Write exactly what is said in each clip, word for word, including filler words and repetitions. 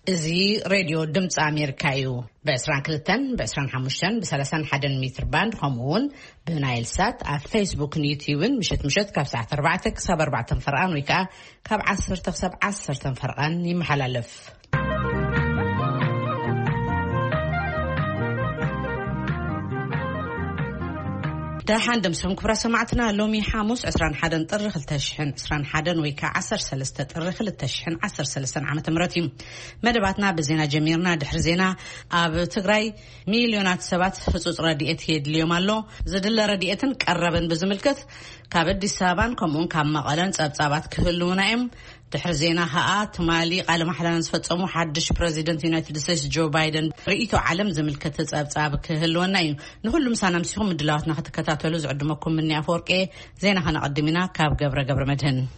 ازي راديو دمص امريكايو بأسران كلتن بأسران حموشتن بسلسان حدن متر باند خمون بنايل سات على فيسبوك نيوتيوبن مشت مشت كاب ساعة أربعتك سب أربعة فرقان ويكا كاب عصر تفسب عصر تنفرقان يمحلالف ده حندم سهم كبرى سمعتنا لومي حاموس عسران حدن طرخ التشحن عسران حدن ويكا عصر سلسة طرخ التشحن عصر سلسة عامة مرتين مدباتنا بزينا جميرنا دحر زينا اب تغراي مليونات سبات فصوص رديئت هيد اليوم اللو زدل رديئتن قربن بزملكت كابد السابان كمون كام مقالن صابصابات كهلونا ام دحر زينا هات مالي قال محلان سفصمو حدش بريزيدنت يونايتد ستيتس جو بايدن رئيتو عالم زملكت صابصاب كهلونا ام نقول مسانا مسيهم مدلاتنا تكتاتلو زعدمكم مني افورقي زينا هنقدمنا كاب جبر جبر مدهن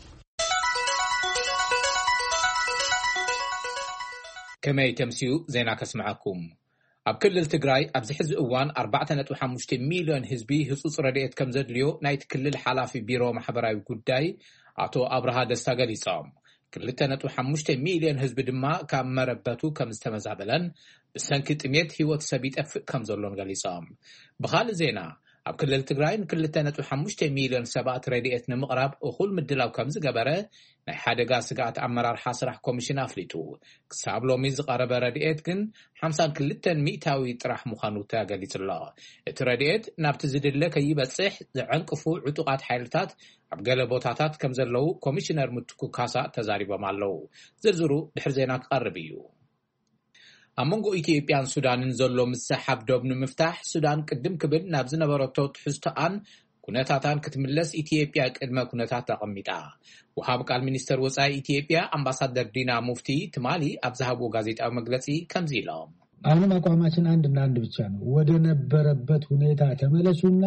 كما يتمسيو زينا كسمعكم اب كلل تግራይ اب زحز اوان أربعة نقطة خمسة مليون ህዝቢ ህጹጽ ረድኤት ከም ዘድልዮ ናይቲ ክልል ሓላፊ ቢሮ ማሕበራዊ ጉዳይ አቶ አብርሃ ደስታ ገሊጾም ክልተ ነጥብ ሓሙሽተ ሚልዮን ህዝቢ ድማ ካብ መረበቱ ከም ዝተመዛበለን ብሰንኪ ጥሜት ህይወት ሰብ ይጠፍእ ከም ዘሎን ገሊጾም ብኻልእ ዜና ኣብ ክልል ትግራይ ክልተ ነጥብ ሓሙሽተ ሚልዮን ሰባት ረድኤት ንምቕራብ እኹል ምድላው ከም ዝገበረ ናይ ሓደጋ ስጋት ኣመራርሓ ስራሕ ኮሚሽን ኣፍሊጡ ክሳብ ሎሚ ዝቐረበ ረድኤት ግን ሓምሳ ወክልተ ሚእታዊ ጥራሕ ምዃኑ ተገሊጹሎ እቲ ረድኤት ናብቲ ዝድለ ከይበጽሕ ዝዕንቅፉ ዕጡቃት ሓይልታት ኣብ ገለ ቦታታት ከም ዘለው ኮሚሽነር ምትኩ ካሳ ተዛሪቦም ኣለው ዝርዝሩ ድሕር ዜና ክቐርብ እዩ አመንጎ ኢትዮጵያን ሱዳንን ዘሎ ምሳሓብ ዶብ ንምፍታሕ ሱዳን ቅድም ክብል ናብ ዝነበረቶ ትሕዝቶአን ኩነታታን ክትምለስ ኢትዮጵያ ቅድመ ኩነታት ተቐሚጣ ወሃብ ቃል ሚኒስተር ወጻኢ ኢትዮጵያ አምባሳደር ዲና ሙፍቲ ትማሊ ኣብ ዝሃቡ ጋዜጣዊ መግለጺ ከምዚ ኢሎም አሁን አቋማችን አንድና አንድ ብቻ ነው ወደ ነበረበት ሁኔታ ተመለሱና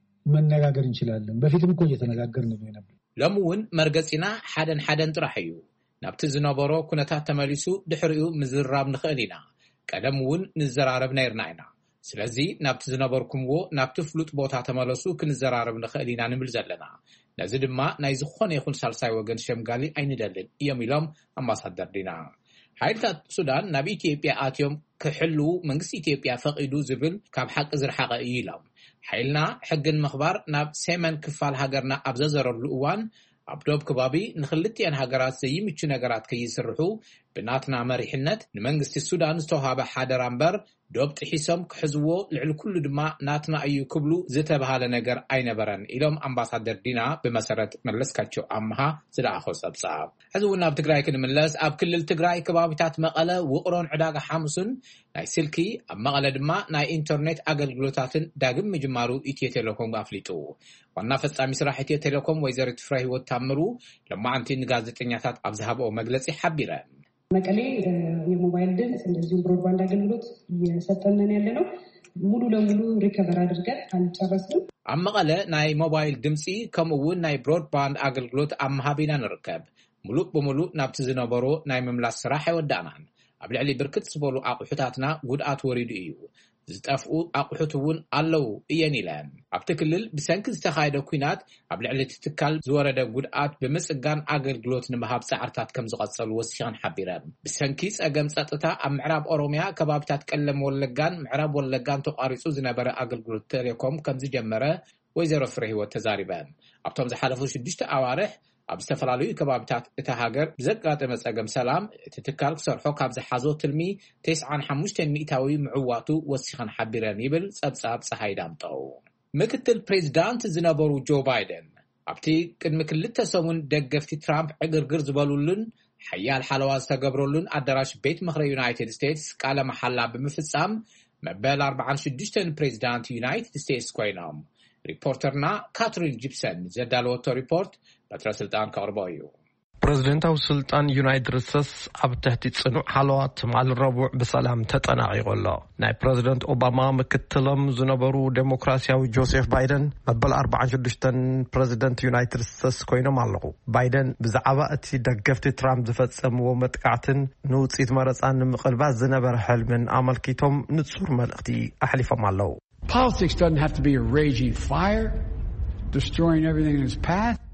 መነጋገር እንችላለን በፊትም እኮ እየተነጋገርን ነው ነበር ለሙን መርገጺና ሓደን ሓደን ጥራሕ እዩ ናብቲ ዝነበሮ ኩነታት ተመሊሱ ድሕሪኡ ምዝራብ ንኽእል ኢና ቀደምውን ንዘራረብ ነይርና ኢና ስለዚ ናብቲ ዝነበርኩምዎ ናብቲ ፍሉጥ ቦታ ተመለሱ ክንዘራረብ ንኽእል ኢና ንብል ዘለና ነዚ ድማ ናይ ዝኾነ ይኹን ሳልሳይ ወገን ሸምጋሊ ኣይንደልን እዮም ኢሎም ኣምባሳደር ዲና ሓይልታት ሱዳን ናብ ኢትዮጵያ ኣትዮም ክሕሉ መንግስቲ ኢትዮጵያ ፈቂዱ ዝብል ካብ ሓቂ ዝረሓቐ እዩ ኢሎም ሓይልና ሕግን ምኽባር ናብ ሰሜን ክፋል ሃገርና ኣብ ዘዘረሉ እዋን ኣብ ዶብ ከባቢ ንኽልቲአን ሃገራት ዘይምቹ ነገራት ከይስርሑ ብናትና መሪሕነት ንመንግስቲ ሱዳን ዝተዋሃበ ሓደራ እምበር ዶብ ጥሒሶም ክሕዝዎ ልዕሊ ኩሉ ድማ ናትና እዩ ክብሉ ዝተባሃለ ነገር ኣይነበረን ኢሎም ኣምባሳደር ዲና ብመሰረት መለስካቸው ኣምሃ ዝለኣኾ ጸብጻብ ሕዚ እውን ኣብ ትግራይ ክንምለስ ኣብ ክልል ትግራይ ከባቢታት መቐለ ውቕሮን ዕዳጋ ሓሙስን ናይ ስልኪ ኣብ መቐለ ድማ ናይ ኢንተርኔት ኣገልግሎታትን ዳግም ምጅማሩ ኢትዮ ቴሌኮም ኣፍሊጡ ዋና ፈጻሚ ስራሕ ኢትዮ ቴሌኮም ወይዘሪት ፍሬ ህይወት ታምሩ ለማዓንቲ ንጋዜጠኛታት ኣብ ዝሃበኦ መግለጺ ሓቢረን መቀሌ የሞባይል ድምጽ እንደዚሁ ብሮድባንድ አገልግሎት እየሰጠነን ያለነው ሙሉ ለሙሉ ሪከቨር አድርገን አንጨረስንም ኣብ መቐለ ናይ ሞባይል ድምጽ ከምኡውን ናይ ብሮድባንድ አገልግሎት ኣመሃቢና ንርከብ ሙሉእ ብሙሉእ ናብቲ ዝነበሮ ናይ ምምላስ ስራሕ አይወዳናን ኣብ ልዕሊ ብርክት ዝበሉ ኣቑሑታትና ጉድኣት ወሪዱ እዩ ዝጠፍኡ ኣቑሑት እውን ኣለው እየን ኢለን ኣብቲ ክልል ብሰንኪ ዝተኻየደ ኩናት ኣብ ልዕሊ ትካል ዝወረደ ጉድኣት ብምጽጋን ኣገልግሎት ንምሃብ ጻዕርታት ከም ዝቐጸሉ ወሲኸን ሓቢረን ብሰንኪ ጸገም ጸጥታ ኣብ ምዕራብ ኦሮሚያ ከባቢታት ቀለም ወለጋን ምዕራብ ወለጋን ተቋሪጹ ዝነበረ ኣገልግሎት ቴሌኮም ከም ዝጀመረ ወይዘሮ ፍሬ ህይወት ተዛሪበን ኣብቶም ዝሓለፉ ሽዱሽተ ኣዋርሕ ኣብ ዝተፈላለዩ ከባቢታት እታ ሃገር ብዘጋጠመ ጸገም ሰላም እቲ ትካል ክሰርሖ ካብ ዝሓዞ ትልሚ ተስዓን ሓሙሽተን ሚእታዊ ምዕዋቱ ወሲኸን ሓቢረን ይብል ጸብጻብ ፀሓይ ዳምጠው ምክትል ፕሬዝዳንት ዝነበሩ ጆ ባይደን ኣብቲ ቅድሚ ክልተ ሰሙን ደገፍቲ ትራምፕ ዕግርግር ዝበሉልን ሓያል ሓለዋ ዝተገብረሉን ኣዳራሽ ቤት ምኽሪ ዩናይትድ ስቴትስ ቃለ መሓላ ብምፍጻም መበል ኣርባዓን ሽዱሽተን ፕሬዝዳንት ዩናይትድ ስቴትስ ኮይኖም ሪፖርተርና ካትሪን ጂፕሰን ዘዳለወቶ ሪፖርት በትረ ስልጣን ከቅርበዩ ፕሬዝዳንታዊ ስልጣን ዩናይትድ ስቴትስ ኣብ ትሕቲ ጽኑዕ ሓለዋት ማል ረቡዕ ብሰላም ተጠናቂቆሎ ናይ ፕሬዝዳንት ኦባማ ምክትሎም ዝነበሩ ዴሞክራሲያዊ ጆሴፍ ባይደን መበል ኣርባዓን ሽዱሽተን ፕሬዝዳንት ዩናይትድ ስቴትስ ኮይኖም ኣለዉ ባይደን ብዛዕባ እቲ ደገፍቲ ትራምፕ ዝፈጸምዎ መጥቃዕትን ንውጽኢት መረጻን ንምቕልባስ ዝነበረ ሕልምን ኣመልኪቶም ንጹር መልእኽቲ ኣሕሊፎም ኣለዉ Politics doesn't have to be a raging fire, destroying everything in its path.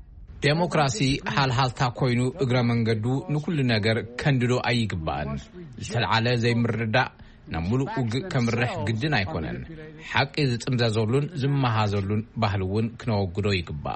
ዴሞክራሲ ሃልሃልታ ኮይኑ እግረ መንገዱ ንኩሉ ነገር ከንድዶ አይግባን ዝተልዓለ ዘይምርዳእ ናሙሉ ውግ ከምርሕ ግድን አይኮነን ሓቂ ዝጥምዘዘሉን ዝመሃዘሉን ባህልውን ክነወግዶ ይግባ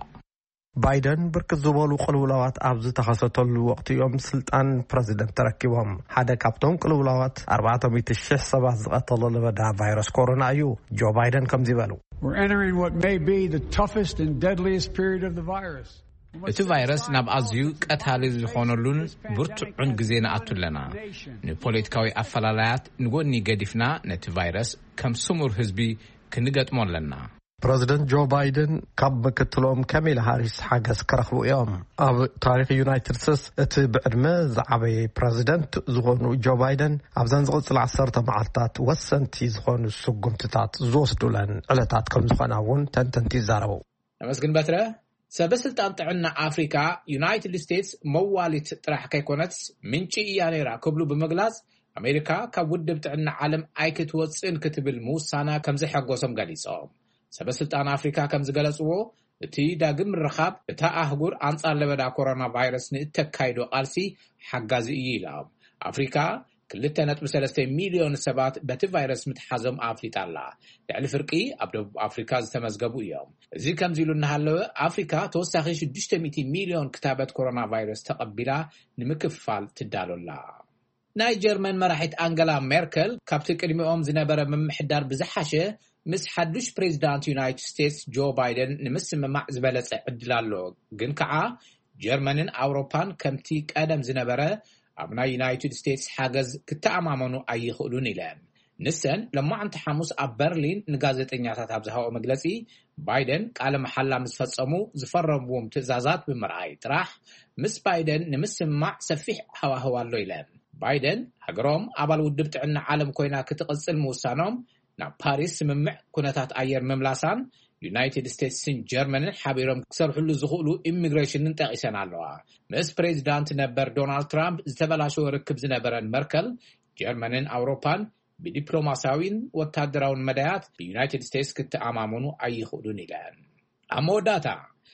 ባይደን ብርክት ዝበሉ ቅልውላዋት ኣብ ዝተኸሰተሉ ወቅት እዮም ስልጣን ፕሬዝደንት ተረኪቦም ሓደ ካብቶም ቅልውላዋት ኣርባዕተ ሚእቲ ሽሕ ሰባት ዝቀተለ ለበዳ ቫይረስ ኮሮና እዩ ጆ ባይደን ከምዚ በሉ We're entering what may be the toughest and deadliest period of the virus. እቲ ቫይረስ ናብ ኣዝዩ ቀታሊ ዝኾነሉን ብርቱዕን ግዜ ንኣቱለና ንፖለቲካዊ ኣፈላላያት ንጎኒ ገዲፍና ነቲ ቫይረስ ከም ስሙር ህዝቢ ክንገጥሞ ኣለና ፕሬዝደንት ጆ ባይደን ካብ ምክትሎም ካሜላ ሃሪስ ሓገዝ ከረኽቡ እዮም ኣብ ታሪኽ ዩናይትድ ስቴትስ እቲ ብዕድመ ዝዓበየ ፕሬዝደንት ዝኾኑ ጆ ባይደን ኣብዘን ዝቕፅል ዓሰርተ መዓልታት ወሰንቲ ዝኾኑ ስጉምትታት ዝወስዱለን ዕለታት ከም ዝኾና እውን ተንተንቲ ይዛረቡ ነመስግን በትረ ሰበስልጣን ጥዕና ኣፍሪካ ዩናይትድ ስቴትስ መዋሊት ጥራሕ ከይኮነትስ ምንጪ እያ ነይራ ክብሉ ብምግላጽ ኣሜሪካ ካብ ውድብ ጥዕና ዓለም ኣይክትወፅን ክትብል ምውሳና ከም ዝሐጎሶም ገሊጾም ሰበስልጣን ኣፍሪካ ከም ዝገለጽዎ እቲ ዳግም ረኻብ እታ ኣህጉር አንጻር ለበዳ ኮሮና ቫይረስ ንእተካይዶ ቃልሲ ሓጋዚ እዩ ኢሎም ኣፍሪካ ክልተ ነጥቢ ሰለስተ ሚሊዮን ሰባት በቲ ቫይረስ ምትሓዞም ኣፍሊጣላ ልዕሊ ፍርቂ ኣብ ደቡብ ኣፍሪካ ዝተመዝገቡ እዮም እዚ ከምዚ ኢሉ እናሃለወ ኣፍሪካ ተወሳኺ ሽዱሽተ ሚእቲ ሚሊዮን ክታበት ኮሮና ቫይረስ ተቐቢላ ንምክፍፋል ትዳሎላ ናይ ጀርመን መራሒት አንገላ ሜርከል ካብቲ ቅድሚኦም ዝነበረ ምምሕዳር ብዝሓሸ ምስ ሓዱሽ ፕሬዝዳንት ዩናይትድ ስቴትስ ጆ ባይደን ንምስምማዕ ዝበለጸ ዕድል ኣሎ ግን ከዓ ጀርመንን ኣውሮፓን ከምቲ ቀደም ዝነበረ ኣብ ናይ ዩናይትድ ስቴትስ ሓገዝ ክተኣማመኑ ኣይኽእሉን ኢለን ንሰን ለማዓንቲ ሐሙስ ኣብ በርሊን ንጋዜጠኛታት ኣብ ዝሃቦ መግለጺ ባይደን ቃለ መሐላ ምስ ፈጸሙ ዝፈረምዎም ትእዛዛት ብምርኣይ ጥራሕ ምስ ባይደን ንምስምማዕ ሰፊሕ ሃዋህው ኣሎ ኢለን ባይደን ሃገሮም ኣባል ውድብ ጥዕና ዓለም ኮይና ክትቕጽል ምውሳኖም ናብ ፓሪስ ስምምዕ ኩነታት ኣየር ምምላሳን ዩናይትድ ስቴትስን ጀርመንን ሓቢሮም ክሰርሕሉ ዝኽእሉ ኢሚግሬሽንን ጠቂሰን ኣለዋ ምስ ፕሬዝዳንት ነበር ዶናልድ ትራምፕ ዝተበላሸወ ርክብ ዝነበረን መርከል ጀርመንን ኣውሮፓን ብዲፕሎማሲያዊን ወታደራውን መዳያት ብዩናይትድ ስቴትስ ክትኣማመኑ ኣይኽእሉን ኢለን ኣብ መወዳእታ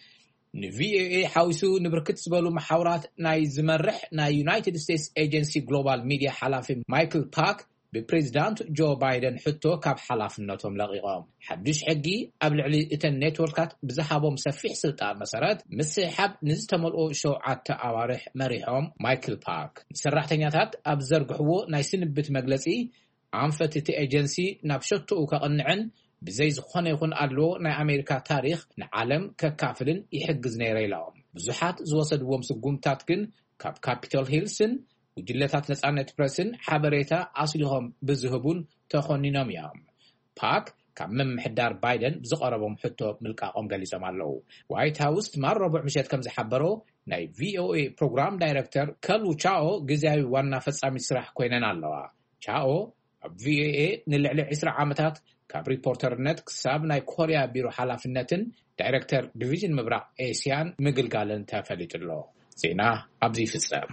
ንቪኦኤ ሓዊሱ ንብርክት ዝበሉ መሓውራት ናይ ዝመርሕ ናይ ዩናይትድ ስቴትስ ኤጀንሲ ግሎባል ሚድያ ሓላፊ ማይክል ፓክ ብፕሬዝዳንት ጆ ባይደን ሕቶ ካብ ሓላፍነቶም ለቂቖም ሓዱሽ ሕጊ ኣብ ልዕሊ እተን ኔትወርካት ብዝሃቦም ሰፊሕ ስልጣን መሰረት ምስሓብ ንዝተመልኦ ሸውዓተ ኣዋርሕ መሪሖም ማይክል ፓክ ሰራሕተኛታት ኣብ ዘርግሕዎ ናይ ስንብት መግለጺ ኣንፈት እቲ ኤጀንሲ ናብ ሸትኡ ከቕንዕን ብዘይ ዝኾነ ይኹን ኣለዎ ናይ ኣሜሪካ ታሪኽ ንዓለም ከካፍልን ይሕግዝ ነይረ ኢሎም ብዙሓት ዝወሰድዎም ስጉምታት ግን ካብ ካፒቶል ሂልስን ውጅለታት ነጻነት ፕረስን ሓበሬታ ኣስሊሆም ብዝህቡን ተኾኒኖም እዮም ፓክ ካብ ምምሕዳር ባይደን ዝቐረቦም ሕቶ ምልቃቆም ገሊጾም ኣለዉ ዋይት ሃውስ ትማል ረቡዕ ምሸት ከም ዝሓበሮ ናይ ቪኦኤ ፕሮግራም ዳይሬክተር ከሉ ቻኦ ግዜያዊ ዋና ፈጻሚ ስራሕ ኮይነን ኣለዋ ቻኦ ኣብ ቪኦኤ ንልዕሊ ዒስራ ዓመታት ካብ ሪፖርተርነት ክሳብ ናይ ኮርያ ቢሮ ሓላፍነትን ዳይሬክተር ዲቪዥን ምብራቅ ኤስያን ምግልጋልን ተፈሊጡሎ ዜና ኣብዚ ይፍጸም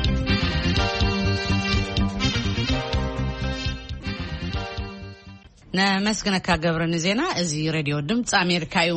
ነመስግነካ ገብረን ዜና እዚ ሬድዮ ድምጽ ኣሜሪካ እዩ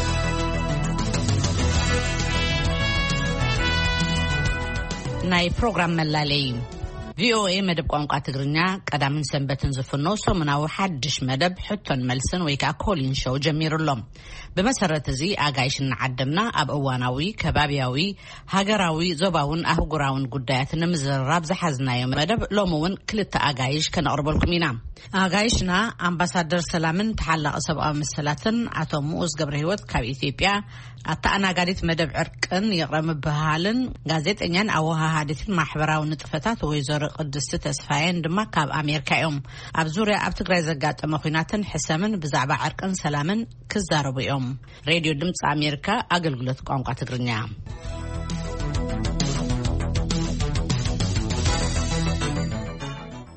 ናይ ፕሮግራም መላለይ ቪኦኤ መደብ ቋንቋ ትግርኛ ቀዳምን ሰንበትን ዝፍኖ ሰሙናዊ ሓድሽ መደብ ሕቶን መልስን ወይ ከዓ ኮሊን ሾው ጀሚሩሎም በመሰረት እዚ አጋይሽን ዓደምና ኣብ እዋናዊ ከባቢያዊ ሃገራዊ ዞባውን አህጉራውን ጉዳያት ንምዝራብ ዝሓዝናዮ መደብ ሎሙውን ክልተ አጋይሽ ከነቅርበልኩም ኢና አጋይሽና አምባሳደር ሰላምን ተሓላቀ ሰብአዊ መሰላትን አቶ ሙኡዝ ገብረ ህይወት ካብ ኢትዮጵያ አታናጋዲት መደብ ዕርቅን ይቅረም በሃልን ጋዜጠኛን አወሃሃዲትን ማሕበራዊ ንጥፈታት ወይዘሮ ቅድስት ተስፋየን ድማ ካብ አሜሪካ እዮም ኣብ ዙርያ ኣብ ትግራይ ዘጋጠመ ኩናትን ሕሰምን ብዛዕባ ዕርቅን ሰላምን ክዛረቡ እዮም ሬድዮ ድምጽ አሜሪካ አገልግሎት ቋንቋ ትግርኛ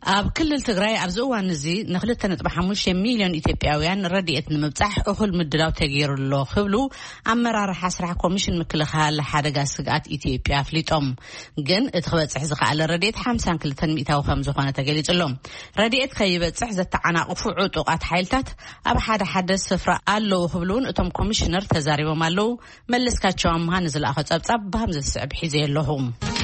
ኣብ ክልል ትግራይ ኣብ ዝእዋን እዚ ንክልተ ነጥቢ ሓሙሽተ ሚልዮን ኢትዮጵያውያን ረድኤት ንምብጻሕ እኹል ምድላው ተገይሩሎ ክብሉ ኣመራርሓ ስራሕ ኮሚሽን ምክልኻል ሓደጋ ስግኣት ኢትዮጵያ ኣፍሊጦም ግን እቲ ክበጽሕ ዝኽኣለ ረድኤት ሓምሳ ወክልተ ሚእታዊ ከም ዝኾነ ተገሊጹሎም ረድኤት ከይበጽሕ ዘተዓናቕፉ ዕጡቃት ሓይልታት ኣብ ሓደ ሓደ ስፍራ ኣለዉ ክብሉን እቶም ኮሚሽነር ተዛሪቦም ኣለዉ መለስካቸው ኣምሃ ንዝለኣኸ ጸብጻብ ብሃምዘ ዝስዕብ ሒዘ ኣለኹም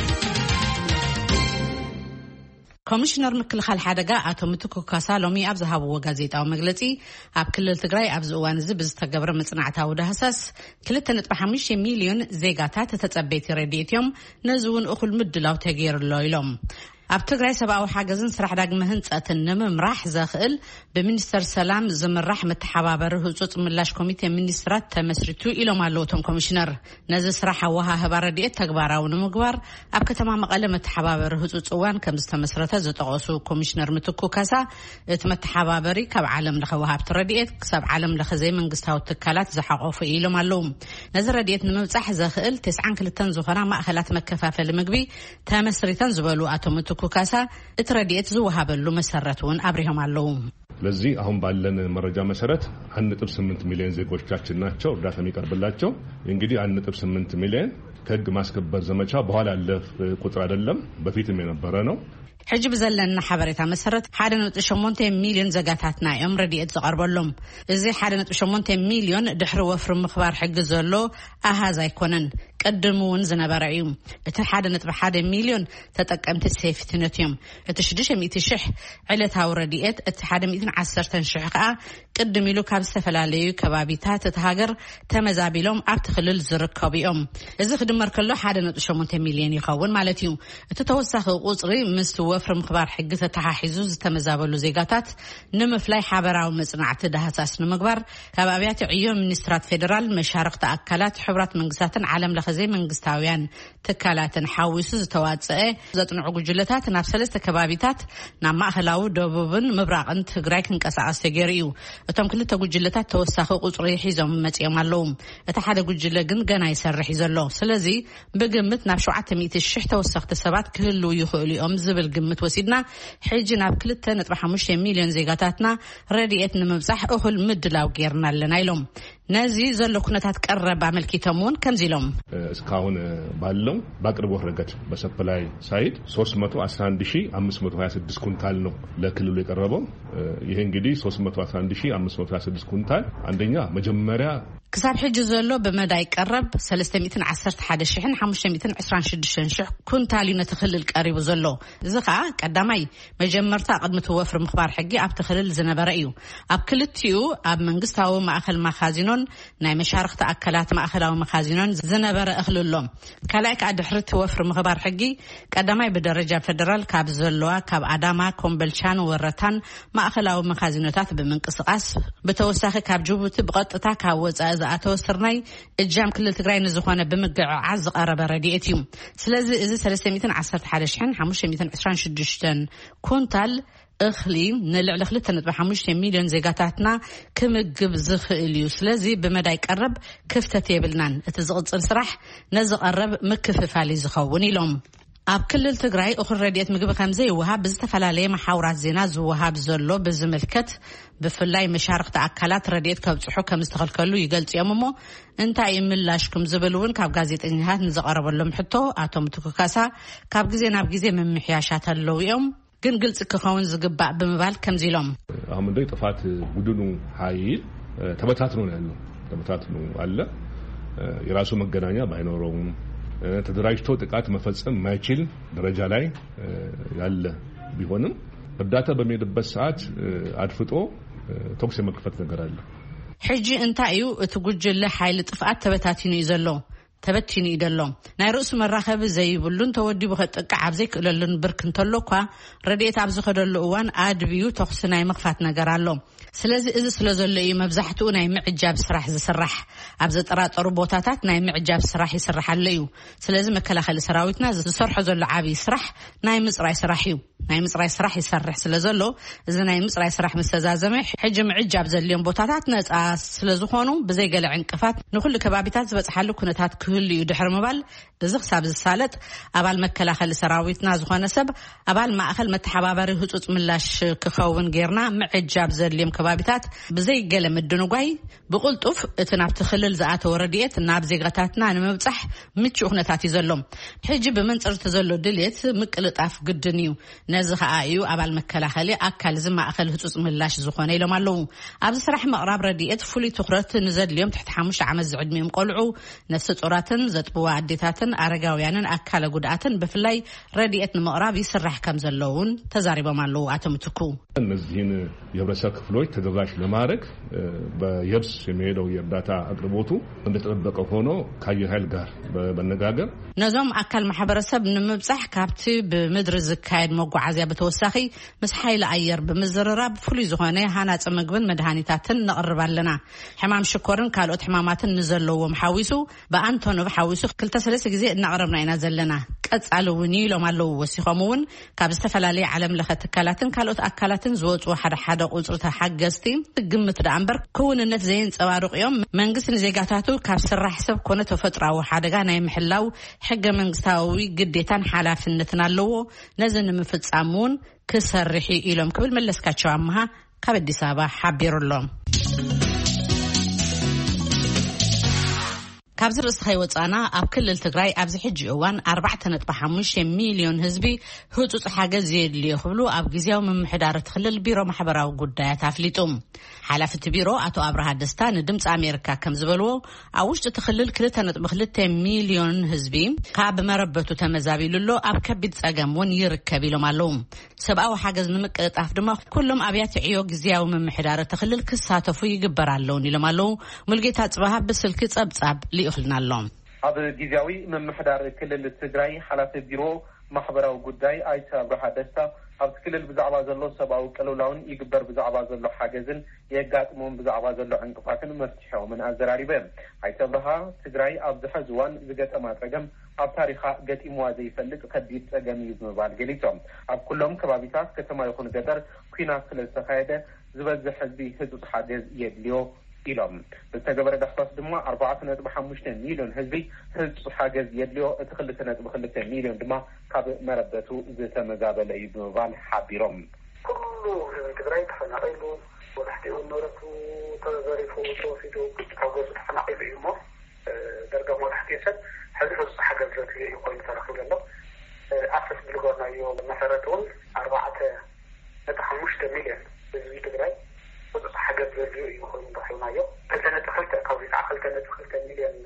ኮሚሽነር ምክልኻል ሓደጋ ኣቶ ምትኩ ካሳ ሎሚ ኣብ ዝሃብዎ ጋዜጣዊ መግለጺ ኣብ ክልል ትግራይ ኣብ ዝእዋን እዚ ብዝተገብረ መጽናዕታዊ ዳህሳስ ክልተ ነጥቢ ሓሙሽተ ሚልዮን ዜጋታት ተጸበይቲ ረድኤት እዮም ነዚ እውን እኹል ምድላው ተገይሩሎ ኢሎም ኣብ ትግራይ ሰብኣዊ ሓገዝን ስራሕ ዳግመ ህንጸትን ንምምራሕ ዘኽእል ብሚኒስተር ሰላም ዝምራሕ መተሓባበሪ ህጹጽ ምላሽ ኮሚቴ ሚኒስትራት ተመስሪቱ ኢሎም ኣለዉ እቶም ኮሚሽነር ነዚ ስራሕ ኣወሃህባ ረድኤት ተግባራዊ ንምግባር ኣብ ከተማ መቐለ መተሓባበሪ ህጹጽ እዋን ከም ዝተመስረተ ዘጠቐሱ ኮሚሽነር ምትኩ ካሳ እቲ መተሓባበሪ ካብ ዓለም ለኸ ወሃብቲ ረድኤት ክሳብ ዓለም ለኸ ዘይመንግስታዊ ትካላት ዝሓቆፉ ኢሎም ኣለዉ ነዚ ረድኤት ንምብጻሕ ዘኽእል ትስዓን ክልተን ዝኾና ማእኸላት መከፋፈሊ ምግቢ ተመስሪተን ዝበሉ አቶ ምትኩ ኩካሳ እቲ ረድኤት ዝወሃበሉ መሰረት ውን አብሪሆም አለው ለዚህ አሁን ባለን መረጃ መሰረት አንድ ነጥብ ስምንት ሚሊዮን ዜጎቻችን ናቸው እርዳታ የሚቀርብላቸው እንግዲህ አንድ ነጥብ ስምንት ሚሊዮን ከህግ ማስከበር ዘመቻ በኋላ ያለ ቁጥር አይደለም በፊትም የነበረ ነው حجب زلنا حبرتها مسرت حدا نتشمونت مليون زكاتنا يوم رديت زقربلهم إذا حدا نتشمونت مليون دحر وفر مخبار حق زلو أهذا يكونن قدمون زنبرعيم بتحدا نتبع حدا مليون تتقمت السيفتنتيوم تشدش مئة شح علتها ورديت اتحدا مئة عشر تنشحقة قدم له كاب استفلاليو كبابيتات تتهاجر تمزابيلهم أبتخلل زركابيهم إذا خدم مركله حدا نتشمونت مليون يخون مالتيوم تتوسخ قصري مستوى وفر مخبار حقته تححيزوز تمزابلو زيغاتات نمفلاي حبراو مصنعت دهساس نمغبر كبابيات عيون منسترات فيدرال مشاركه اكلات حبرات منغستاتن عالم لخزي منغستاويان تكالاتن حاويسوز تواصئ زطنع غجلتات ناب ثلاثه كبابيتات نام ماخلاو دبوبن مبراقن تግራይ ክንቀሳቀስ ተገሪዩ እቶም ክልተ ጉጅለታት ተወሳኺ ቁጽሪ ሒዞም መጽኦም ኣለዎም እቲ ሓደ ጉጅለ ግን ገና ይሰርሕ ይዘሎ ስለዚ ብግምት ናብ ሰብዓተ ሚእቲ ሽሕ ተወሳኺ ሰባት ክህልው ይኽእሉ እዮም ዝብል ግምት ወሲድና ሕጂ ናብ ክልተ ነጥቢ ሓሙሽተ ሚልዮን ዜጋታትና ረድኤት ንምብጻሕ እኹል ምድላው ጌርና ኣለና ኢሎም ነዚ ዘሎ ኩነታት ቀረብ አመልኪተሙን ከምዚሎም እስካሁን ባለው ባቅርቦት ረገድ በሰፕላይ ሳይድ ሶስት መቶ አስራ አንድ ሺህ አምስት መቶ ሀያ ስድስት ኩንታል ነው ለክልሉ የቀረበው ይሄ እንግዲህ ሶስት መቶ አስራ አንድ ሺህ አምስት መቶ ሀያ ስድስት ኩንታል አንደኛ መጀመሪያ كساب حج زلو بمدى يقرب ثلاثمائة وعشرة أحد شحن خمسمائة وعشرين وستة شح كنتالي نتخلل القريب زلو زقا قدامي مجمرتا قد متوفر مخبار حقي اب تخلل زنبرئيو اب كلتيو اب منغستاو ماخل مخازنون ناي مشارخت اكلات ماخلاو مخازنون زنبر اخللهم كلايك ادحر توفر مخبار حقي قدامي بدرجه فدرال كاب زلوا كاب اداما كومبلشان ورتان ماخلاو مخازنوتات بمنقسقاس بتوساخ كاب جوبوت بقطتا كاوصا أتوسرناي الجام كل تقرأي نزخوانه بمقع عز قرب رديئتهم سلازي إذا ثلاثمائة وعشرة حدا شحن خمسمائة وعشرين شدشتن كونتال اخلي نلع لخلت نتبع خمسة مليون زيجاتنا كم جبزخ اليو سلازي بمدى يقرب كفتة يبلنان اتزغط الصراح نزق قرب مكفف علي زخوني لهم ኣብ ክልል ትግራይ እኹል ረድኤት ምግቢ ከምዘ ይወሃብ ብዝተፈላለየ ማሕበራት ዜና ዝወሃብ ዘሎ ብዝምልከት ብፍላይ መሻርክቲ ኣካላት ረድኤት ከብጽሑ ከም ዝተኸልከሉ ይገልጽዮም እሞ እንታይ ምላሽኩም ዝብሉውን ካብ ጋዜጠኛታት ንዘቐረበሎም ሕቶ ኣቶ ምትኩ ካሳ ካብ ግዜ ናብ ግዜ መምሕያሻት ኣለዉ እዮም ግን ግልጽ ክኸውን ዝግባእ ብምባል ከምዚ ኢሎም አሁን እንደ ጥፋት ቡድኑ ኃይል ተበታትኖ ነው ያለው ተበታትኖ አለ የራሱ መገናኛ ባይኖረውም ተደራጅቶ ጥቃት መፈጸም ማይችል ደረጃ ላይ ያለ ቢሆንም እርዳታ በሚሄድበት ሰዓት አድፍጦ ቶክስ የመክፈት ነገር አለ ሕጂ እንታዩ እትጉጅለ ኃይል ጥፋት ተበታቲኑ ይዘሎ ተበቲኑ ይደሎም ናይ ርእሱ መራኸብ ዘይብሉን ተወዲቡ ከጥቃ ዓብዘይ ክለሉን ብርክ እንተሎኳ ረድኤት ኣብ ዝኸደሉ እዋን ኣድብዩ ተኽስ ናይ መኽፋት ነገር ኣሎ ስለዚ እዚ ስለዘሎ እዩ መብዛሕትኡ ናይ ምዕጃብ ስራሕ ዝስራሕ ኣብ ዘጠራጠሩ ቦታታት ናይ ምዕጃብ ስራሕ ይስራሕ ኣሎ እዩ ስለዚ መከላኸሊ ሰራዊትና ዝሰርሖ ዘሎ ዓብይ ስራሕ ናይ ምጽራይ ስራሕ እዩ ናይ ምጽራይ ስራሕ ይሰርሕ ስለዘሎ እዚ ናይ ምጽራይ ስራሕ መስተዛዘመ ሕጂ ምዕጃብ ዘልዮም ቦታታት ነጻ ስለዝኾኑ ብዘይ ገለ ዕንቅፋት ንኹሉ ከባቢታት ዝበጽሓሉ ኩነታት ክህሉ እዩ ድሕሪ ምባል እዚ ክሳብ ዝሳለጥ ኣባል መከላኸሊ ሰራዊትና ዝኾነ ሰብ ኣባል ማእኸል መተሓባበሪ ህጹጽ ምላሽ ክኸውን ጌርና ምዕጃብ ዘልዮም ከባቢታት ብዘይ ገለ ምድንጓይ ብቁልጡፍ እቲ ናብቲ ክልል ዝኣተወ ረድኤት ናብ ዜጋታትና ንምብጻሕ ምቹእ ኩነታት እዩ ዘሎ ሕጂ ብመንጽርቲ ዘሎ ድልየት ምቅልጣፍ ግድን እዩ ነዚ ከዓ እዩ ኣባል መከላኸሊ ኣካል ዝማእኸል ህጹጽ ምላሽ ዝኾነ ኢሎም ኣለዉ ኣብዚ ስራሕ መቕራብ ረድኤት ፍሉይ ትኹረት ንዘድልዮም ትሕቲ ሓሙሽተ ዓመት ዝዕድሚኦም ቆልዑ ነፍሲ ጡራትን ዘጥብዋ ኣዴታትን ኣረጋውያንን ኣካለ ጉድኣትን ብፍላይ ረድኤት ንምቕራብ ይስራሕ ከም ዘለውን ተዛሪቦም ኣለዉ ኣቶ ምትኩ እነዚህን የህብረተሰብ ክፍሎች ተደራሽ ለማድረግ በየብስ የሚሄደው የእርዳታ አቅርቦቱ እንደተጠበቀ ሆኖ ከአየር ኃይል ጋር በመነጋገር ነዞም ኣካል ማሕበረሰብ ንምብጻሕ ካብቲ ብምድሪ ዝካየድ መጓዓዝያ በተወሳኺ ምስ ሓይሊ ኣየር ብምዝርራብ ፍሉይ ዝኾነ ሃናጽ ምግብን መድሃኒታትን ነቕርብ ኣለና ሕማም ሽኮርን ካልኦት ሕማማትን ንዘለዎም ሓዊሱ በኣንቶኖቭ ሓዊሱ ክልተ ሰለስተ ግዜ እናቕረብና ኢና ዘለና ቀጻሊ እውን ኢሎም ኣለዉ ወሲኾም እውን ካብ ዝተፈላለየ ዓለም ለኸ ትካላትን ካልኦት ኣካላትን ዝወፁ ሓደ ሓደ ቁጽሪ ተሓገዝቲ ግምት ዳ እምበር ክውንነት ዘየንጸባርቑ እዮም መንግስቲ ንዜጋታቱ ካብ ስራሕ ሰብ ኮነ ተፈጥራዊ ሓደጋ ናይ ምሕላው ሕገ መንግስታዊ ግዴታን ሓላፍነትን ኣለዎ ነዚ ንምፍጻም እውን ክሰርሕ ኢሎም ክብል መለስካቸው ኣምሃ ካብ አዲስ አበባ ሓቢሩሎም ካብዚ ርእሲ ኸይወፃና ኣብ ክልል ትግራይ ኣብዚ ሕጂ እዋን ኣርባዕተ ነጥቢ ሓሙሽተ ሚልዮን ህዝቢ ህጹጽ ሓገዝ የድልዮ ክብሉ ኣብ ጊዜያዊ ምምሕዳር ትኽልል ቢሮ ማሕበራዊ ጉዳያት ኣፍሊጡ ሓላፍቲ ቢሮ ኣቶ ኣብርሃ ደስታ ንድምፂ ኣሜሪካ ከም ዝበልዎ ኣብ ውሽጢ ትኽልል ክልተ ነጥቢ ክልተ ሚልዮን ህዝቢ ካብ መረበቱ ተመዛቢሉሎ ኣብ ከቢድ ፀገም እውን ይርከብ ኢሎም ኣለዉ ሰብኣዊ ሓገዝ ንምቅልጣፍ ድማ ኩሎም ኣብያተ ዕዮ ጊዜያዊ ምምሕዳር ትኽልል ክሳተፉ ይግበር ኣለውን ኢሎም ኣለዉ ሙልጌታ ጽባህ ብስልኪ ጸብጻብ ሊእኽልና ኣሎም ኣብ ጊዜያዊ ምምሕዳር ክልል ትግራይ ሓላፊ ቢሮ ማሕበራዊ ጉዳይ ኣይተ ኣብርሃ ደስታ ኣብ ክልል ብዛዕባ ዘሎ ሰብኣዊ ቅልውላውን ይግበር ብዛዕባ ዘሎ ሓገዝን የጋጥሞም ብዛዕባ ዘሎ ዕንቅፋትን መፍትሖምን ኣዘራሪቦም ኣይተ ኣብርሃ ትግራይ ኣብ ዝሕዚ እዋን ዝገጠማ ፀገም ኣብ ታሪኻ ገጢምዋ ዘይፈልጥ ከቢድ ፀገም እዩ ብምባል ገሊፆም ኣብ ኩሎም ከባቢታት ከተማ ይኹን ገጠር ኩናት ስለ ዝተኻየደ ዝበዝሕ ህዝቢ ህጹጽ ሓገዝ የድልዮ ኢሎም ብተገበረ ዳሕሳስ ድማ ኣርባዕተ ነጥቢ ሓሙሽተ ሚልዮን ህዝቢ ህጹጽ ሓገዝ የድልዮ እቲ ክልተ ነጥቢ ክልተ ሚልዮን ድማ ካብ መረበቱ ዝተመዛበለ እዩ ብምባል ሓቢሮም ኩሉ ትግራይ ተፈናቂሉ ወላሕቲኡ ንብረቱ ተዘሪፉ ተወሲዱ ካብ ገዙ ተፈናቂሉ እዩ እሞ ደርጋ ወላሕቲኡ ሰብ ሕዚ ህጹጽ ሓገዝ ዘድልዮ እዩ ኮይኑ ተረኺቡ ዘሎ ኣክሰስ ብዝገበርናዮ መሰረት እውን ኣርባዕተ ነጥቢ ሓሙሽተ ሚልዮን ህዝቢ ትግራይ ህጹጽ ሓገዝ ዘድልዮ እዩ ኮይኑ ረኺብናዮ ክልተ ነጥቢ ክልተ ካብዚ ከዓ ክልተ ነጥቢ ክልተ ሚልዮን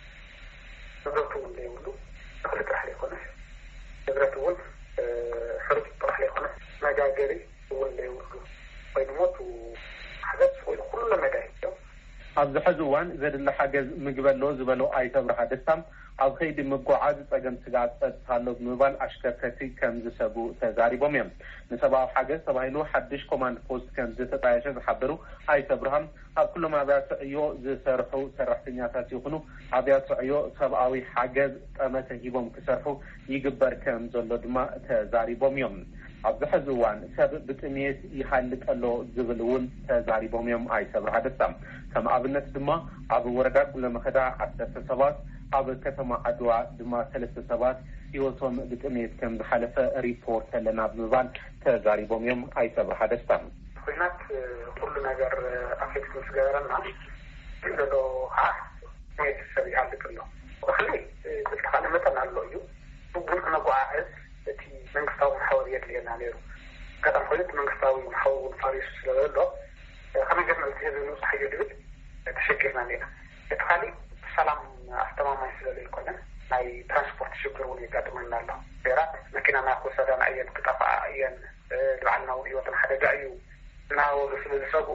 ንብረቱ እውን ዘይብሉ እኽሊ ጥራሕ ዘይኮነስ ንብረቱ እውን ሕሩጭ ጥራሕ ዘይኮነስ መጋገሪ እውን ዘይብሉ ኮይኑ ሞቱ ሓገዝ ወይ ኩሉ መዳይ እዮም ኣብዚ ሕዚ እዋን ዘድሊ ሓገዝ ምግቢ ኣሎ ዝበሎ ኣይተ ኣብርሃ ደስታም ኣብ ከይዲ ምጓዓዝ ፀገም ስጋት ፀጥታ ኣሎ ብምባል ኣሽከርከርቲ ከም ዝሰጉ ተዛሪቦም እዮም ንሰብኣዊ ሓገዝ ተባሂሉ ሓድሽ ኮማንድ ፖስት ከም ዝተጣየሸ ዝሓበሩ ኣይተ ኣብርሃም ኣብ ኩሎም ኣብያተ ዕዮ ዝሰርሑ ሰራሕተኛታት ይኹኑ ኣብያተ ዕዮ ሰብኣዊ ሓገዝ ጠመተ ሂቦም ክሰርሑ ይግበር ከም ዘሎ ድማ ተዛሪቦም እዮም ኣብዚ ሕዚ እዋን ሰብ ብጥሜት ይሃልቅ ኣሎ ዝብል እውን ተዛሪቦም እዮም ኣይተ ኣብርሃ ደስታ ከም ኣብነት ድማ ኣብ ወረዳ ኩለመኸዳ ዓሰርተ ሰባት ኣብ ከተማ ዓድዋ ድማ ሰለስተ ሰባት ህይወቶም ብጥሜት ከም ዝሓለፈ ሪፖርት ኣለና ብምባል ተዛሪቦም እዮም ኣይተ ኣብርሃ ደስታ ኩናት ኩሉ ነገር ኣፌክት ዝገበረና ዘሎ ከዓ ሜት ሰብ ይሃልቅ ኣሎ እኽሊ ብዝተኻለ መጠን ኣሎ እዩ ብቡን ክነጓዓዕዝ እቲ መንግስታዊ ማሕበር የድልየና ነይሩ ቀደም ኮይኑ እቲ መንግስታዊ ማሕበር ፋሪሱ ስለዘሎ ከመይ ጌርና እቲ ህዝቢ ንውፃሕ እዩ ድብል ተሸጊርና ኔና እቲ ካሊእ ሰላም ኣስተማማኝ ስለዘይኮነ ናይ ትራንስፖርት ሽግር እውን የጋጥመና ኣሎ ቤራት መኪና ናክወሰዳና እየን ክጠፍኣ እየን ዝባዕልና እውን ህይወትን ሓደጋ እዩ እናበሉ ስለ ዝሰግኡ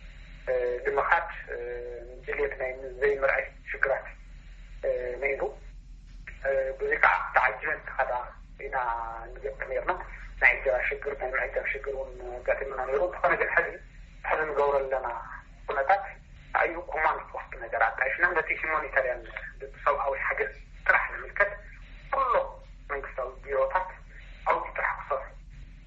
ንምኻድ ድሌት ናይ ዘይምርኣይ ሽግራት ነይሩ ብዙ ከዓ ተዓጅበን ተኸዳ ኢና ንገጥም ነርና ናይ ዕጀባ ሽግር ናይ ምዕጃብ ሽግር እውን ጋጢምና ነይሩ ዝኾነ ግን ሕዚ ሕዚ ንገብሮ ኣለና ኩነታት ኣዩ ኮማንድ ፖስት ነገር ኣጣይሽና ነቲ ሁማኒታርያን ሰብኣዊ ሓገዝ ጥራሕ ንምልከት ኩሎ መንግስታዊ ቢሮታት ኣብኡ ጥራሕ ክሰርሑ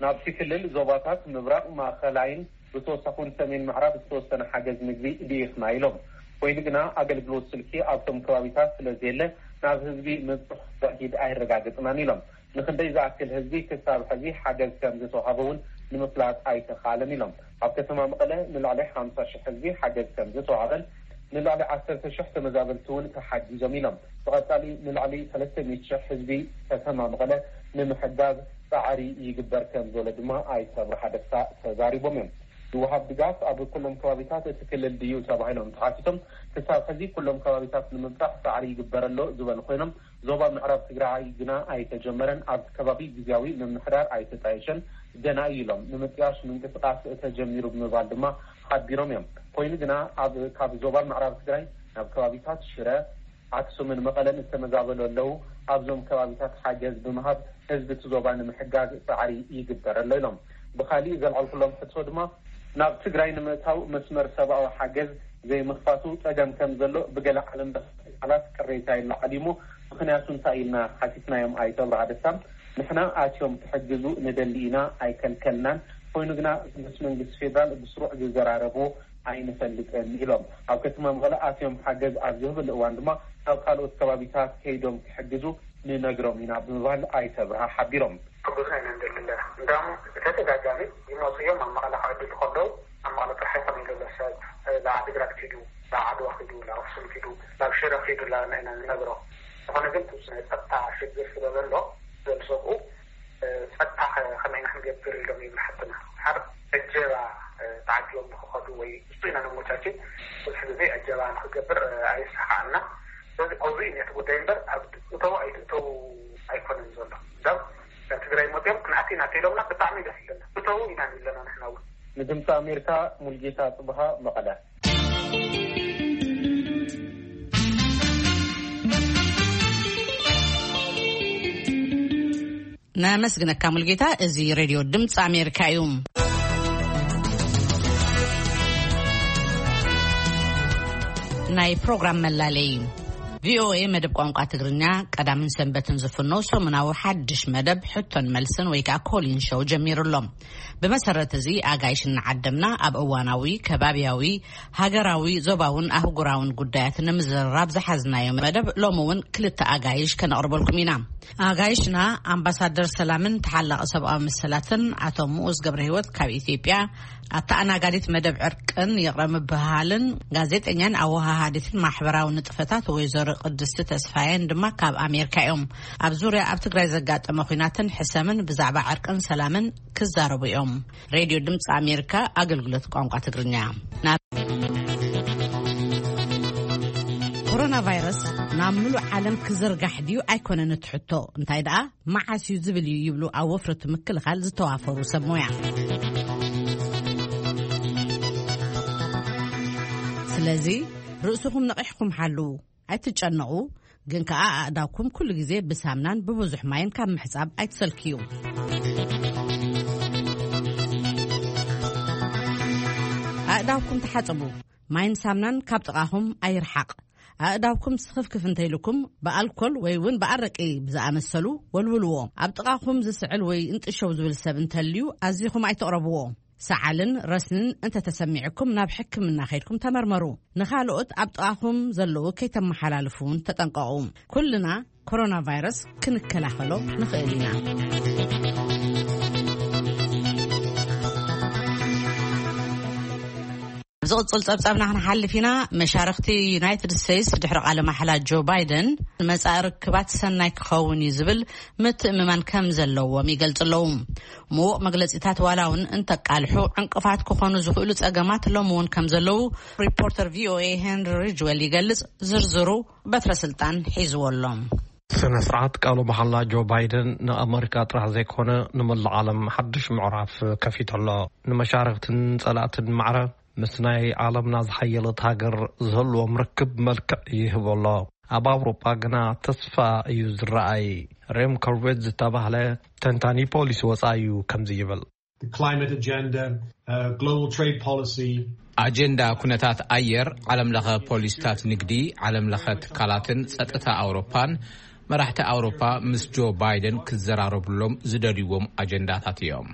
ናብቲ ክልል ዞባታት ምብራቅ ማእከላይን ብተወሳኹን ሰሜን ምዕራብ ዝተወሰነ ሓገዝ ምግቢ ዲኢኽና ኢሎም ኮይኑ ግና ኣገልግሎት ስልኪ ኣብቶም ከባቢታት ስለዘየለ ናብ ህዝቢ ምብፅሕ ተሂድ ኣይረጋግፅናን ኢሎም ንክንደይ ዝኣክል ህዝቢ ክሳብ ሕዚ ሓገዝ ከም ዝተዋሃበውን ንምፍላጥ ኣይተኻለን ኢሎም ኣብ ከተማ መቐለ ንላዕሊ ሓምሳ ሽሕ ህዝቢ ሓገዝ ከም ዝተዋሃበን ንላዕሊ ዓሰርተ ሽሕ ተመዛበልቲ እውን ተሓጊዞም ኢሎም ብቐጻሊ ንላዕሊ ሰለስተ ሚእቲ ሽሕ ህዝቢ ከተማ መቐለ ንምሕጋዝ ፃዕሪ ይግበር ከም ዘሎ ድማ ኣይተ ኣብርሃ ደስታ ተዛሪቦም እዮም ዝወሃብ ድጋፍ ኣብ ኩሎም ከባቢታት እቲ ክልል ድዩ ተባሂሎም ተሓቲቶም ክሳብ ሕዚ ኩሎም ከባቢታት ንምብፃሕ ፃዕሪ ይግበረሎ ዝበሉ ኮይኖም ዞባ ምዕራብ ትግራይ ግና ኣይተጀመረን ኣብ ከባቢ ጊዜያዊ ምምሕዳር ኣይተጣየሸን ገና ኢሎም ንምጥያሽ ምንቅስቃስ ተጀሚሩ ብምባል ድማ ሓቢሮም እዮም ኮይኑ ግና ኣብ ካብ ዞባ ምዕራብ ትግራይ ናብ ከባቢታት ሽረ ኣክሱምን መቐለን ዝተመዛበሉ ኣለው ኣብዞም ከባቢታት ሓገዝ ብምሃብ ህዝቢ እቲ ዞባ ንምሕጋዝ ፃዕሪ ይግበረሎ ኢሎም ብኻሊእ ዘልዓልኩሎም ሕቶ ድማ ናብ ትግራይ ንምእታው መስመር ሰብኣዊ ሓገዝ ዘይምኽፋቱ ፀገም ከም ዘሎ ብገለ ዓለም በዓላት ቅሬታ ይለዓሊሙ ምክንያቱ እንታይ ኢልና ሓቲትናዮም ኣይተብርሃ ደስታ ንሕና ኣትዮም ክሕግዙ ንደሊ ኢና ኣይከልከልናን ኮይኑ ግና ምስ መንግስቲ ፌደራል ብስሩዕ ዝዘራረቡ ኣይንፈልጥን ኢሎም ኣብ ከተማ መቐለ ኣትዮም ሓገዝ ኣብ ዝህብል እዋን ድማ ኣብ ካልኦት ከባቢታት ከይዶም ክሕግዙ ንነግሮም ኢና ብምባል ኣይተብርሃ ሓቢሮም كبرنا ندلله دام تتجاجم يموسيهم مع مقالة عدد خلو مع مقالة حيث من الأساس لا عدد ركتيدو لا عدو خدو لا أصل خدو لا بشرة خدو لا نحن نقرأ فأنا قلت سبتع شد في ذلله ذلسوه سبتع خمين حمد يبتر الجميع حتنا حرب الجرا تعجلهم خدو ويصينا نموتاكي والحدثي الجرا نخبر عيس حقنا أوزين يتبودين بر أتو أيتو أيكون نزله دام ትግራይ ሞቴም ክናቲና ተይለውና በጣም ይደስልና ብተው ኢና ንለና ንሕናው ንድምፂ አሜሪካ ሙልጌታ ጽብሃ መቐለ ናመስግነካ ሙልጌታ እዚ ሬድዮ ድምፂ አሜሪካ እዩ ናይ ፕሮግራም መላለይ ቪኦኤ መደብ ቋንቋ ትግርኛ ቀዳምን ሰንበትን ዝፍኖ ሰሙናዊ ሓድሽ መደብ ሕቶን መልስን ወይ ከዓ ኮሊን ሾው ጀሚሩሎም በመሰረት እዚ አጋይሽና ዓደምና ኣብ እዋናዊ ከባቢያዊ ሃገራዊ ዞባውን አህጉራውን ጉዳያት ንምዝራብ ዝሓዝናዮ መደብ ሎሙውን ክልተ አጋይሽ ከነቅርበልኩም ኢና አጋይሽና አምባሳደር ሰላምን ተሓላቀ ሰብአዊ መሰላትን አቶ ሙኡዝ ገብረ ህይወት ካብ ኢትዮጵያ አታናጋዲት መደብ ዕርቅን ይቅረም በሃልን ጋዜጠኛን አወሃሃዲትን ማሕበራዊ ንጥፈታት ወይዘሮ ቅድስት ተስፋየን ድማ ካብ አሜሪካ እዮም ኣብ ዙርያ ኣብ ትግራይ ዘጋጠመ ኩናትን ሕሰምን ብዛዕባ ዕርቅን ሰላምን ክዛረቡ እዮም ሬድዮ ድምፂ አሜሪካ አገልግሎት ቋንቋ ትግርኛ ኮሮና ቫይረስ ናብ ሙሉ ዓለም ክዝርጋሕ ድዩ ኣይኮነን ትሕቶ እንታይ ደኣ ማዓስዩ ዝብል ይብሉ ኣብ ወፍረቱ ምክልኻል ዝተዋፈሩ ሰብ ሞያ ስለዚ ርእስኩም ነቂሕኩም ሓሉ ኣይትጨነቁ ግን ከኣ ኣእዳውኩም ኩሉ ግዜ ብሳምናን ብብዙሕ ማይን ካብ ምሕጻብ ኣይትሰልክዩ ኣእዳውኩም ተሓጽቡ ማይን ሳምናን ካብ ጥቃኹም ኣይርሓቅ ኣእዳውኩም ስኽፍክፍ እንተይልኩም በአልኮል ወይ ውን በአረቂ ብዝኣመሰሉ ወልውልዎ ኣብ ጥቃኹም ዝስዕል ወይ እንጥሸው ዝብል ሰብ እንተልዩ ኣዚኹም ኣይተقربዎ ሰዓልን ረስንን እንተ ተሰሚዕኩም ናብ ሕክምና ኸይድኩም ተመርመሩ ንኻልኦት ኣብ ጥቃኹም ዘለዉ ከይተመሓላልፉን ተጠንቀቁ ኩልና ኮሮና ቫይረስ ክንከላኸሎ ንኽእል ኢና زغطل صبصبنا احنا حل فينا مشارختي يونايتد ستيتس دحر على محل جو بايدن مسار كبات سناي كخون يزبل متأممان كم زلوا ميقلصلوم مو مغلصيتات والاون انت قالحو عنقفات كخونو زخولو صقمات لومون كم زلو ريبورتر في او اي هنري ريجويل يقلص زرزرو بتر سلطان حيزولهم سنة ساعات قالوا محلا جو بايدن نأمريكا طرح زي كونه نمل العالم حدش معرف كفيت الله نمشارختن صلاتن معرف مسناي عالمنا زحيلت هاجر زهلو مركب ملكع يهب الله أبا أوروبا جنا تصفى يزرعي ريم كورفيدز تبعله تنتاني بوليس وصايو كم زيبل the climate agenda uh, global trade policy agenda كنتات أير عالم لها بوليستات نقدي عالم لها تكالاتن ستتا أوروبان مرحت أوروبا مس جو بايدن كزرارو بلوم زدريوم أجنداتات يوم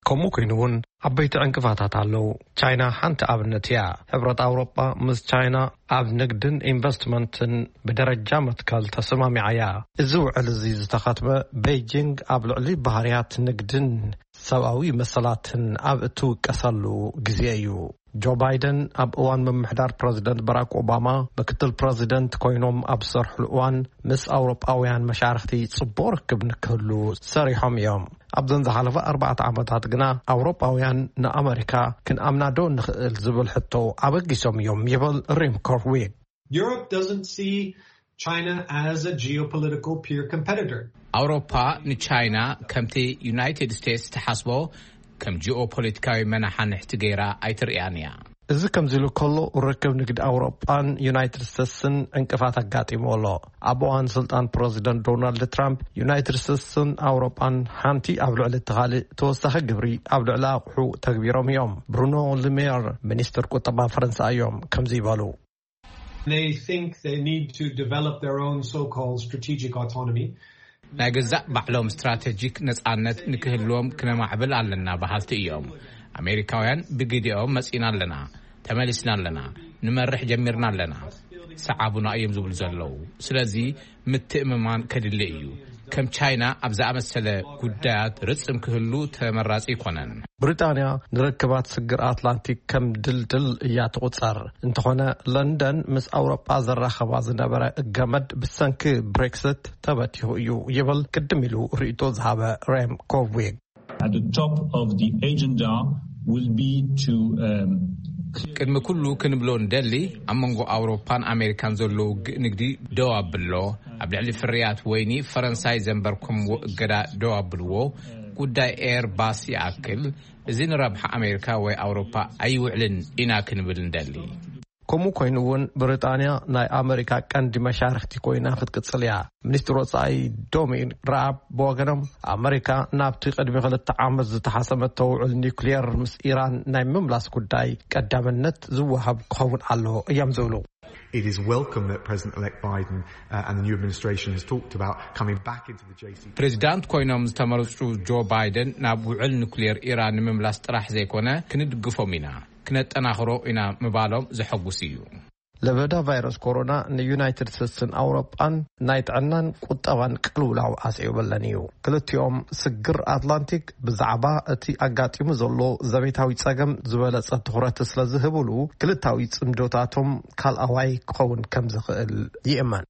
كمو كينون عبيت عنكفاتات علو تشاينا حانت أبنت يا حبرة أوروبا مز تشاينا أب نقدن إنفستمنتن بدرجة متكال تسمامي عيا الزوع الزيز تخاتمة بيجينغ أب لعلي بهاريات نقدن سواوي مسلاتن أب اتو كسلو جزيايو جو بايدن أب أوان من محدار بريزيدنت باراك أوباما بكتل بريزيدنت كوينوم أب صرح الأوان مس أوروباويان مشارختي صبور كبن كلو سريحهم يوم أبدن زحلفة أربعة عمدات قنا أوروباويان نا أمريكا كن أمنا دون الزبل حتو أبقي سوم يوم يبل ريم كورويك. Europe doesn't see China as a geopolitical peer competitor. أوروبا نتشاينا كمتي يونايتد ستيتس تحسبو كم جيوبوليتيكاوي منحان احتجيرا ايتر ايانيا إذا كم زلو كله وركب نقد أوروبان يونايتد ستيتسن انكفات قاتي مولو أبوان سلطان بريزيدنت دونالد ترامب يونايتد ستيتسن أوروبان حانتي أبلع للتغالي توسخ قبري أبلع لاقحو تكبيرهم يوم برونو ليمير منيستر كتبا فرنسا يوم كم زيبالو. They think they need to develop their own so-called strategic autonomy. ناجزاء بعلوم استراتيجيك نسأنت نكهلوم كنا معبل علنا بحالت إيوم أمريكاويان بقيديهم مسئنا لنا تمالسنا لنا نمرح جميرنا لنا سعابنا أيام زبل زلو سلازي متئممان كدلئيو كم تشاينا أبزاء مسألة قدات رسم كهلو تمراس إيقونن بريطانيا نركبات سجر أطلنطيك كم دل دل إيات غصر انتخونا لندن مس أوروبا زر خواز نبرا الجمد بسنك بريكسيت تبتيو يو يبل كدميلو ريتو زهابة ريم كوفويك. At the top of the agenda will be to um, كدم كله كنبلون دلي أمانغو أوروبان أمريكان زلو نقدي دواب بلو أبلعلي فريات ويني فرنساي زنبركم قدا دواب بلو قدا إير باسي أكل زين ربح أمريكا وأوروبا أيو علن إنا كنبلن دلي كمو كوينون بريطانيا ناي أمريكا كان دي مشارختي كوينا خد كتصليا منستر وصاي دومين راب بوغنم أمريكا نابتي قدمي غلط تعامز تحاسمت توع النيوكلير مس إيران ناي مملاس كوداي قدام النت زوهب قهون علو أيام زولو. It is welcome that President-elect Biden uh, and the new administration has talked about coming back into the J C P O A. President كوينوم استمرتشو جو بايدن نابوع النيوكلير إيران مملاس طرح زي كونا كندقفو منا كنت أناخرو إنا مبالوم زحقوسيو. لبدا فيروس كورونا نيونايتد ستيتسن أوروبان نايت عنان قطوان كلولاو أسعيو بلانيو كلت يوم سجر أطلنطيك بزعبا أتي أقاتي مزولو زميتاوي تساقم زبالة تخورة سلازهبولو كلتاوي تسمدوتاتهم كالأواي كون كمزخ اليئمان.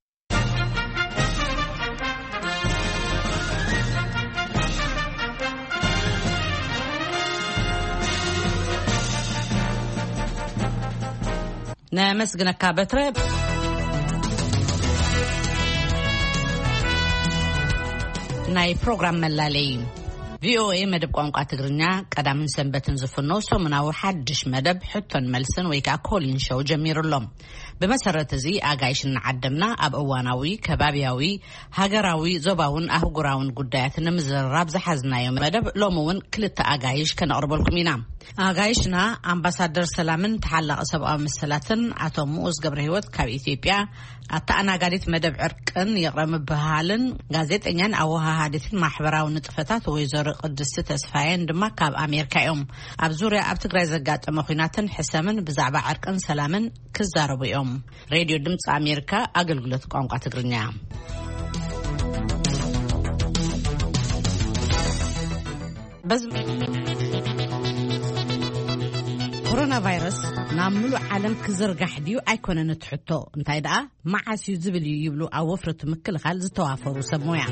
نامسجنا كابترب ناي بروجرام ملالي في او اي مدب قانقا تغرنيا قدامن سنبتن زفنو سومناو حدش مدب حتن ملسن ويكا كولين شو جمير اللهم بمسرت زي اغايشن عدمنا اب اواناوي كبابياوي هاجراوي زوباون اهغراون قدايات نمزراب زحزنايو مدب لومون كلتا اغايش كنقربلكم ينا اغايشنا امباسادر سلامن تحلق سبقا مسلاتن اتو موز قبر هيوت كاب اثيوبيا اتانا غاديت مدب عرقن يقرم بهالن غازيطنيان اوها هاديتن محبراو نطفتات ويزر قدس تسفاين دما كاب امريكا يوم اب زوريا اب تግራይ ዘጋጠመ ኹናትን ሕሰምን ብዛዕባ ዓርቅን ሰላምን ክዛረቡ እዮም ሬድዮ ድምጽ አሜሪካ አገልግሎት ቋንቋ ትግርኛ በዝ ኮሮና ቫይረስ ናምሉ ዓለም ክዝርጋሕ ዲዩ ኣይኮነን ትሕቶ እንታይ ደኣ ማዓስዩ ዝብል ይብሉ ኣብ ወፍረቱ ምክልኻል ዝተዋፈሩ ሰሞያ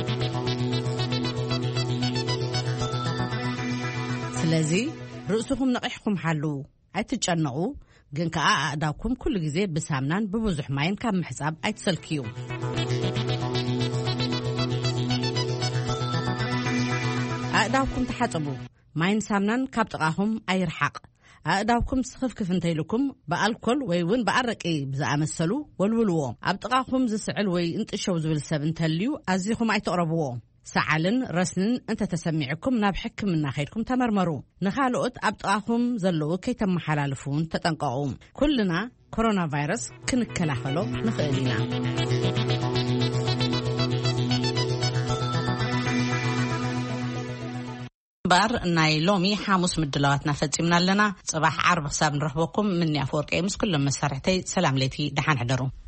ስለዚህ ርእስኩም ነቂሕኩም ሓሉ ኣይትጨነቁ ግን ከኣ ኣእዳውኩም ኩሉ ግዜ ብሳምናን ብብዙሕ ማይን ካብ ምሕጻብ ኣይትሰልክዩ ኣእዳውኩም ተሓጽቡ ማይን ሳምናን ካብ ጥቃኹም ኣይርሓቅ ኣእዳውኩም ስኽፍክፍ እንተይልኩም በአልኮል ወይ ውን በአረቂ ብዝኣመሰሉ ወልውልዎ ኣብ ጥቃኹም ዝስዕል ወይ እንጥሸው ዝብል ሰብ እንተልዩ ኣዚኹም ኣይተقربዎ سعالن رسنن انت تسمعكم ناب حكمنا خيركم تمرمروا نخالقت ابطاهم زلو كي تم حلالفون تتنقعوا كلنا كورونا فيروس كنكلاخلو نخيلنا بار ناي لومي حاموس مدلواتنا فتصمنا لنا صباح عرب حساب نرحبكم مني أفورقي مس كل مسارحتي سلام ليتي دحان حدرو